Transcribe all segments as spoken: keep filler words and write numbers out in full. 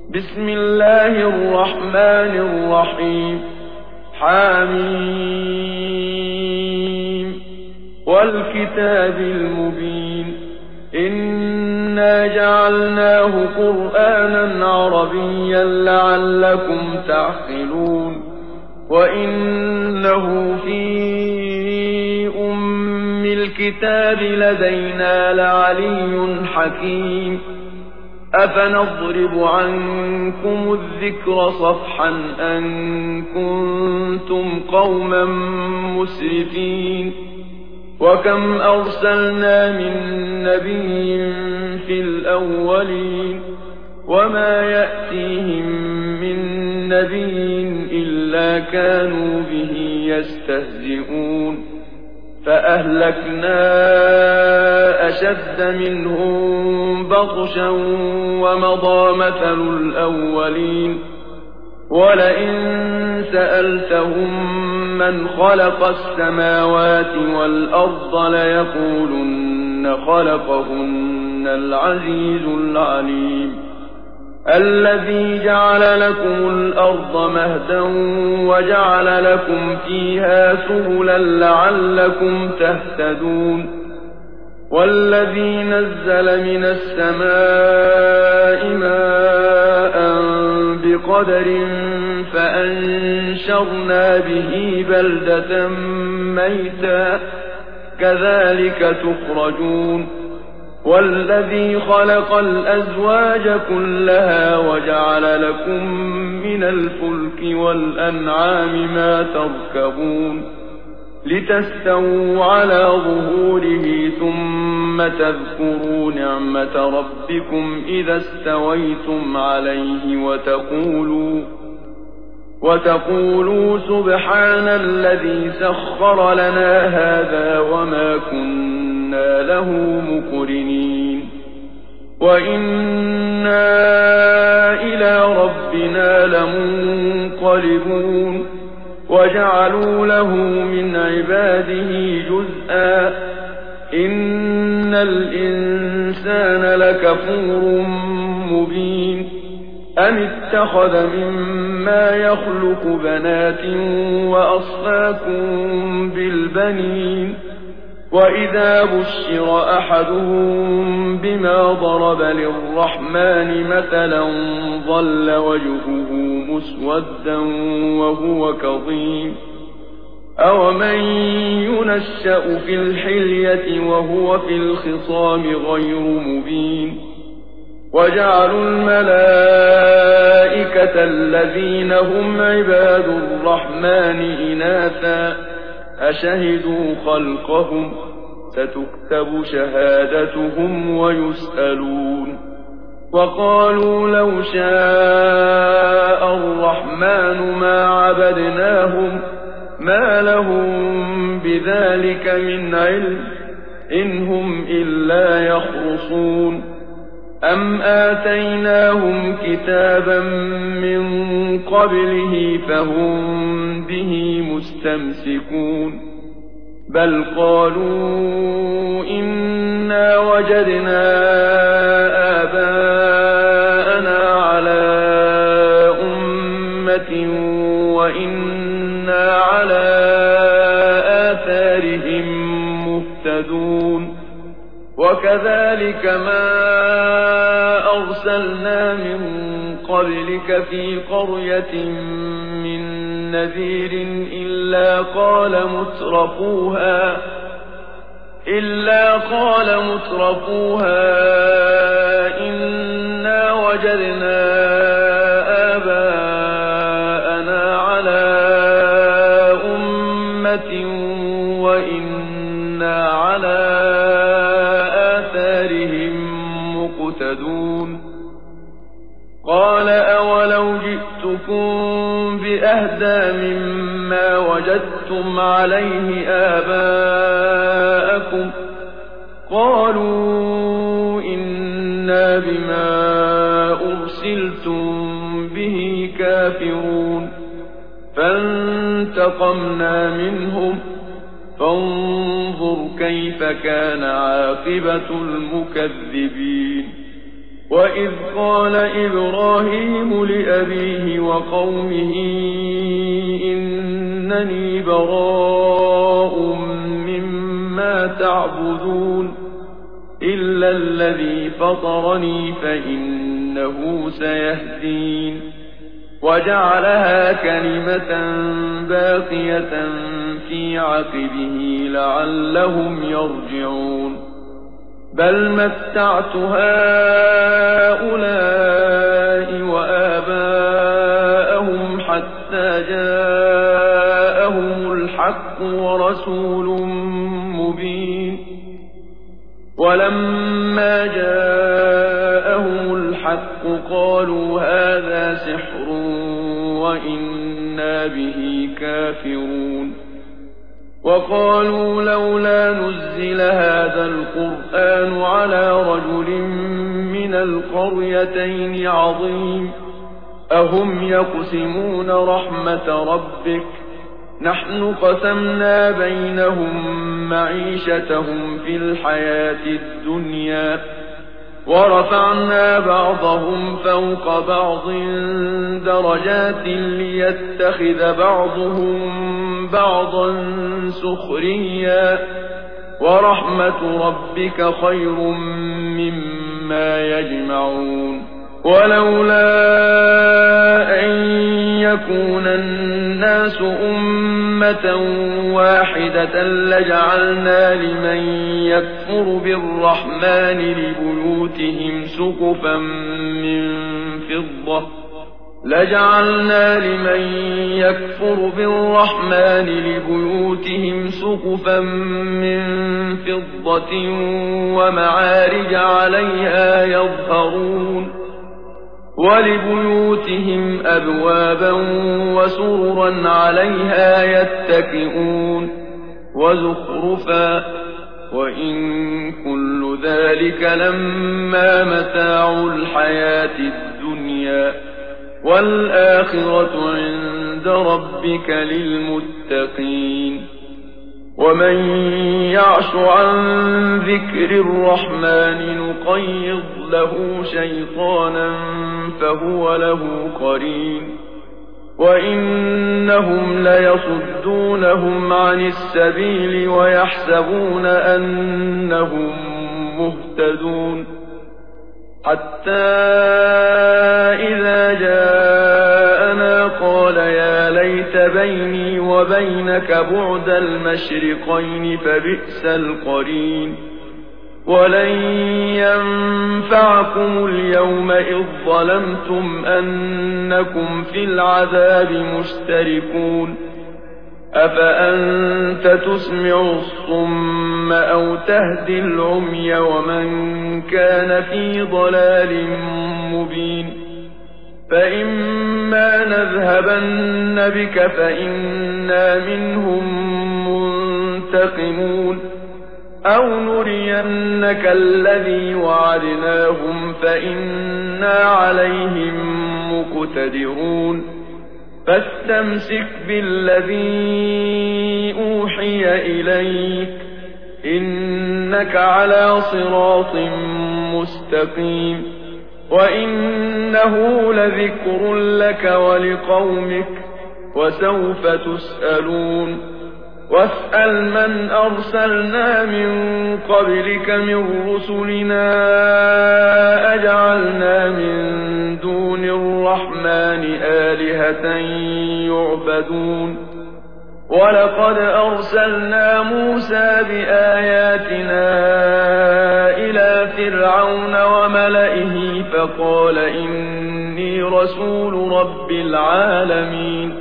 بسم الله الرحمن الرحيم حميم والكتاب المبين إنا جعلناه قرآنا عربيا لعلكم تعقلون وإنه في أم الكتاب لدينا لعلي حكيم أفنضرب عنكم الذكر صفحا أن كنتم قوما مسرفين وكم أرسلنا من نبي في الأولين وما يأتيهم من نبي إلا كانوا به يستهزئون فأهلكنا أشد منهم بطشا ومضى مثل الأولين ولئن سألتهم من خلق السماوات والأرض ليقولن خلقهن العزيز العليم الذي جعل لكم الأرض مهدا وجعل لكم فيها سبلا لعلكم تهتدون والذي نزل من السماء ماء بقدر فأنشرنا به بلدة ميتا كذلك تخرجون والذي خلق الأزواج كلها وجعل لكم من الفلك والأنعام ما تركبون لتستووا على ظهوره ثم تذكروا نعمة ربكم إذا استويتم عليه وتقولوا وتقولوا سبحان الذي سخر لنا هذا وما كنا له مقرنين وإنا إلى ربنا لمنقلبون وجعلوا له من عباده جزءا إن الإنسان لكفور مبين أم اتخذ مما يخلق بنات وأصفاكم بالبنين وإذا بشر أحدهم بما ضرب للرحمن مثلا ظل وجهه مسودا وهو كظيم أومن ينشأ في الحلية وهو في الخصام غير مبين وجعلوا الملائكة الذين هم عباد الرحمن إناثا أشهدوا خلقهم ستكتب شهادتهم ويسألون وقالوا لو شاء الرحمن ما عبدناهم ما لهم بذلك من علم إن هم إلا يخرصون أم آتيناهم كتابا من قبله فهم به مستمسكون بل قالوا إنا وجدنا آباءنا على أمة وإنا على آثارهم مهتدون وكذلك ما أرسلنا من قبلك في قرية من نذير إلا قال مترفوها إلا قال مترفوها إنا وجدنا آباءنا على أمة وإنا على آثارهم مقتدون قال أولو جئتكم بأهدى مما وجدتم عليه آباءكم قالوا إنا بما أرسلتم به كافرون فانتقمنا منهم فانظر كيف كان عاقبة المكذبين وإذ قال إبراهيم لأبيه وقومه إنني براء مما تعبدون إلا الذي فطرني فإنه سيهدين وجعلها كلمة باقية في عقبه لعلهم يرجعون بل متعت هؤلاء وآباءهم حتى جاءهم الحق ورسول مبين ولما جاءهم الحق قالوا هذا سحر وإنا به كافرون وقالوا لولا نزل هذا القرآن على رجل من القريتين عظيم أهم يقسمون رحمة ربك نحن قسمنا بينهم معيشتهم في الحياة الدنيا ورفعنا بعضهم فوق بعض درجات ليتخذ بعضهم بعضا سخريا ورحمة ربك خير مما يجمعون ولولا أن يكون الناس أمة واحدة لجعلنا لمن يكفر بالرحمن لبيوتهم سقفا من فضة لجعلنا لمن يكفر بالرحمن لبيوتهم سقفا من فضة ومعارج عليها يظهرون ولبيوتهم أبوابا وسررا عليها يتكئون وزخرفا وإن كل ذلك لما متاع الحياة الدنيا والآخرة عند ربك للمتقين ومن يعش عن ذكر الرحمن نقيض له شيطانا فهو له قرين وإنهم ليصدونهم عن السبيل ويحسبون أنهم مهتدون حتى إذا جاءنا قال يا ليت بيني وبينك بعد المشرقين فبئس القرين ولن ينفعكم اليوم إذ ظلمتم أنكم في العذاب مشتركون أفأنت تسمع الصم أو تهدي العمي ومن كان في ضلال مبين فإما نذهبن بك فإنا منهم منتقمون أو نرينك الذي وعدناهم فإنا عليهم مقتدرون فاستمسك بالذي أوحي إليك إنك على صراط مستقيم وإنه لذكر لك ولقومك وسوف تسألون واسأل من أرسلنا من قبلك من رسلنا أجعلنا من دون الرحمن آلهة يعبدون ولقد أرسلنا موسى بآياتنا إلى فرعون وملئه فقال إني رسول رب العالمين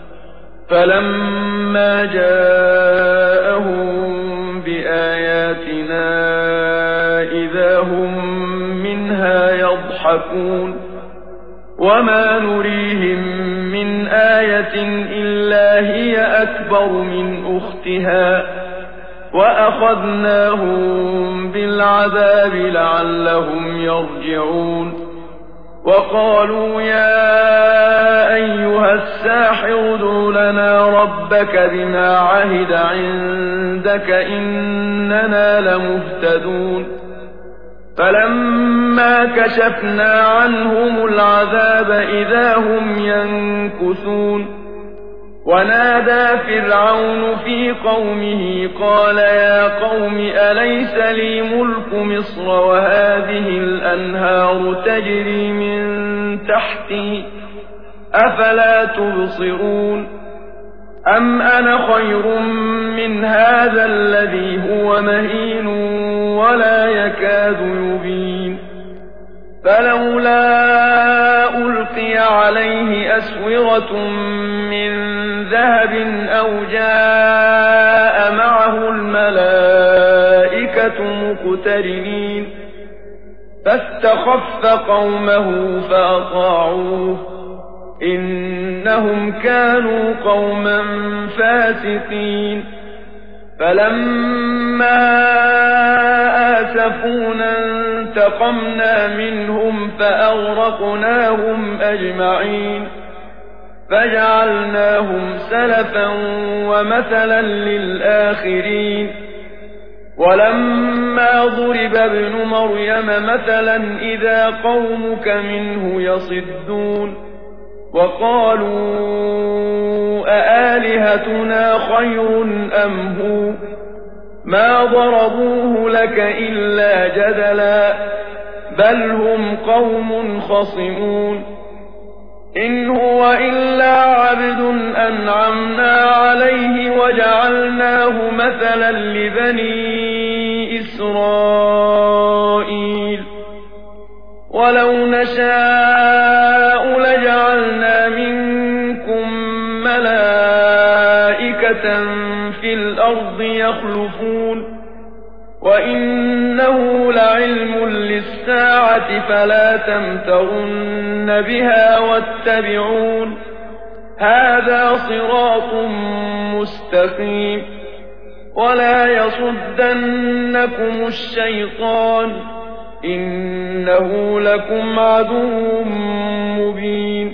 فلما جاءهم بآياتنا إذا هم منها يضحكون وما نريهم من آية إلا هي أكبر من أختها وأخذناهم بالعذاب لعلهم يرجعون وقالوا يا أيها الساحر ادع لنا ربك بما عهد عندك إننا لمهتدون فلما فكشفنا عنهم العذاب إذا هم ينكثون ونادى فرعون في قومه قال يا قوم أليس لي ملك مصر وهذه الأنهار تجري من تحتي أفلا تبصرون أم أنا خير من هذا الذي هو مهين ولا يكاد يبين فلولا ألقي عليه أسورة من ذهب أو جاء معه الملائكة مقترنين فاستخف قومه فأطاعوه إنهم كانوا قوما فاسقين فلما آسفونا انتقمنا منهم فأغرقناهم أجمعين فجعلناهم سلفا ومثلا للآخرين ولما ضرب ابن مريم مثلا إذا قومك منه يصدون وقالوا أآلهتنا خير أم هو ما ضربوه لك إلا جدلا بل هم قوم خصمون إن هو إلا عبد أنعمنا عليه وجعلناه مثلا لبني إسرائيل ولو نشاء لجعلنا منكم ملائكة في الأرض يخلفون وإنه لعلم للساعة فلا تمترن بها واتبعون هذا صراط مستقيم ولا يصدنكم الشيطان إنه لكم عدو مبين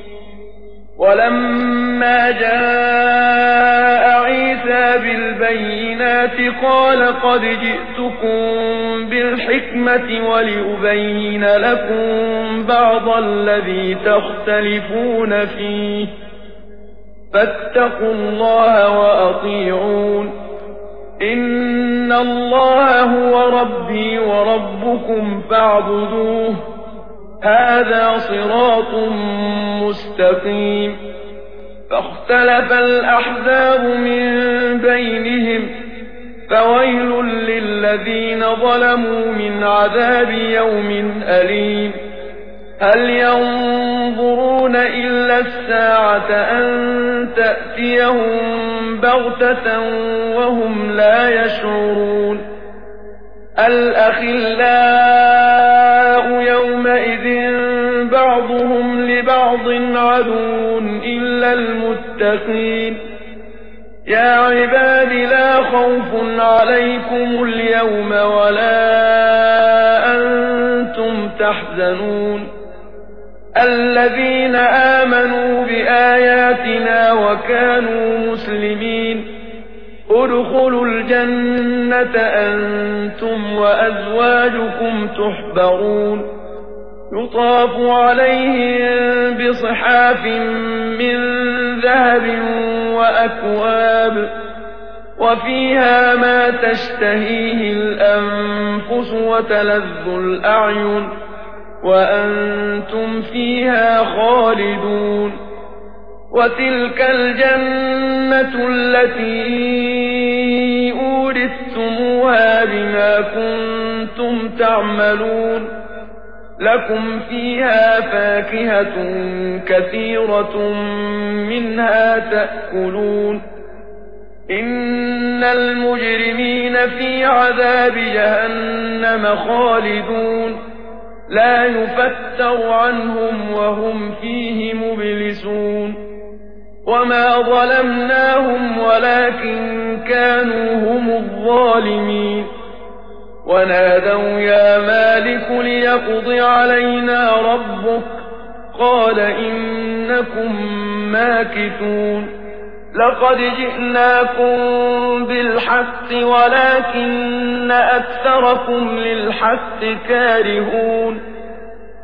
ولما جاء عيسى بالبينات قال قد جئتكم بالحكمة ولأبين لكم بعض الذي تختلفون فيه فاتقوا الله وأطيعون إن الله هو ربي وربكم فاعبدوه هذا صراط مستقيم فاختلف الأحزاب من بينهم فويل للذين ظلموا من عذاب يوم أليم هل ينظرون إلا الساعة أن تأتيهم بغتة وهم لا يشعرون الأخلاء يومئذ بعضهم لبعض عدو إلا المتقين يا عباد لا خوف عليكم اليوم ولا أنتم تحزنون الذين آمنوا بآياتنا وكانوا مسلمين ادخلوا الجنة أنتم وأزواجكم تحبرون يطاف عليهم بصحاف من ذهب وأكواب وفيها ما تشتهيه الأنفس وتلذ الأعين وأنتم فيها خالدون وتلك الجنة التي أورثتموها بما كنتم تعملون لكم فيها فاكهة كثيرة منها تأكلون إن المجرمين في عذاب جهنم خالدون لا يفتر عنهم وهم فيه مبلسون وما ظلمناهم ولكن كانوا هم الظالمين ونادوا يا مالك ليقض علينا ربك قال إنكم ماكثون لقد جئناكم بالحق ولكن أكثركم للحق كارهون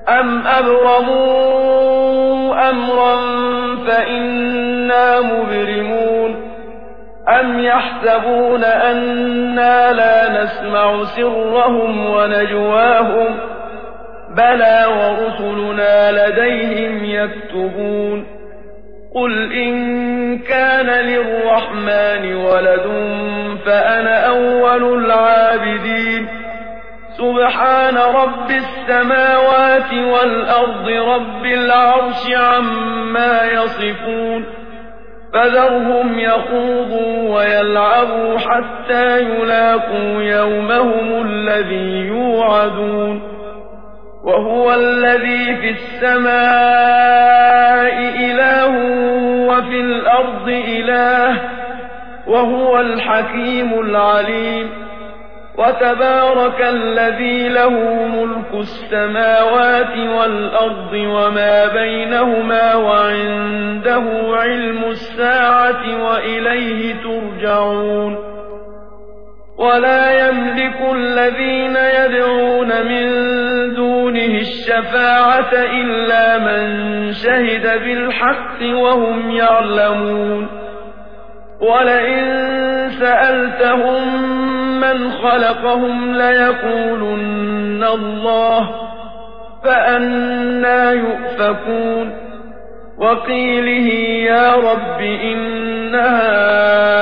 أَمْ أَبْرَمُوا أَمْرًا فَإِنَّا مُبْرِمُونَ أَمْ يَحْسَبُونَ أَنَّا لَا نَسْمَعُ سِرَّهُمْ وَنَجْوَاهُم بَلَىٰ وَرُسُلُنَا لَدَيْهِمْ يَكْتُبُونَ قُلْ إِن كَانَ لِلرَّحْمَٰنِ وَلَدٌ فَأَنَا أَوَّلُ الْعَابِدِينَ سُبْحَانَ رَبِّ السَّمَاوَاتِ وَالْأَرْضِ رَبِّ الْعَرْشِ عَمَّا يَصِفُونَ فَذَرْهُمْ يَخُوضُوا وَيَلْعَبُوا حَتَّىٰ يُلَاقُوا يَوْمَهُمُ الَّذِي يُوعَدُونَ وَهُوَ الَّذِي فِي السَّمَاءِ إِلَٰهٌ وَفِي الْأَرْضِ إِلَٰهٌ وَهُوَ الْحَكِيمُ الْعَلِيمُ وَتَبَارَكَ الَّذِي لَهُ مُلْكُ السَّمَاوَاتِ وَالْأَرْضِ وَمَا بَيْنَهُمَا وَعِندَهُ عِلْمُ السَّاعَةِ وَإِلَيْهِ تُرْجَعُونَ وَلَا يَمْلِكُ الَّذِينَ يَدْعُونَ مِن دُونِهِ الشَّفَاعَةَ إِلَّا مَن شَهِدَ بِالْحَقِّ وَهُمْ يَعْلَمُونَ وَلَئِن سَأَلْتَهُم مَّنْ خَلَقَهُمْ لَيَقُولُنَّ اللَّهُ فَأَنَّىٰ يُؤْفَكُونَ وَقِيلِهِ يَا رَبِّ إِنَّ هَٰؤُلَاءِ